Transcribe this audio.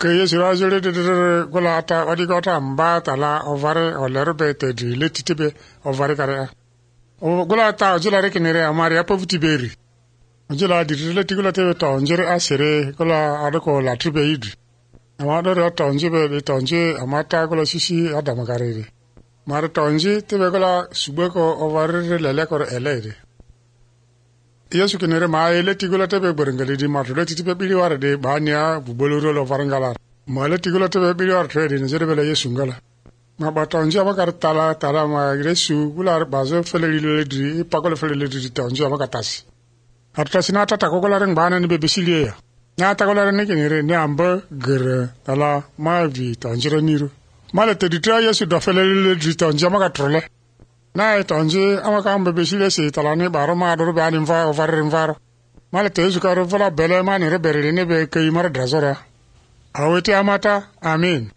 ke yesu rajure de gola ata wadi gota mba tala ovare olerbe te di letitibe ovare kare o gola ata jula rekinere amari apovuti beri jula di letigula te to njere asere gola adoko la tribe yidi amado ro to njebe de to nje amata gola sisi adamagarere mara to nje te gola subeko ovare lele ko elede yesu kinere ma letigula te be berengale di maro letitibe bili ware de bania buboloro lo varangala ma letigula te be bili ware trade ne jere bele yesu ngala ma batonje abakar tala ma yesu gular bazo fele di pagole fele di tonje abakatasi atasi na tata ko gola reng bana ne be besilie ya na ta gola ne kinere ne amba gere tala ma vi tonje niru mala te di tra yesu do fele di tonje abakatrole na tonje amaka mbe besile se tala ne baro ma do be anin va over invaro mala te yesu karo vola bele ma ne rebere ne be kay mara drazora awete amata amen.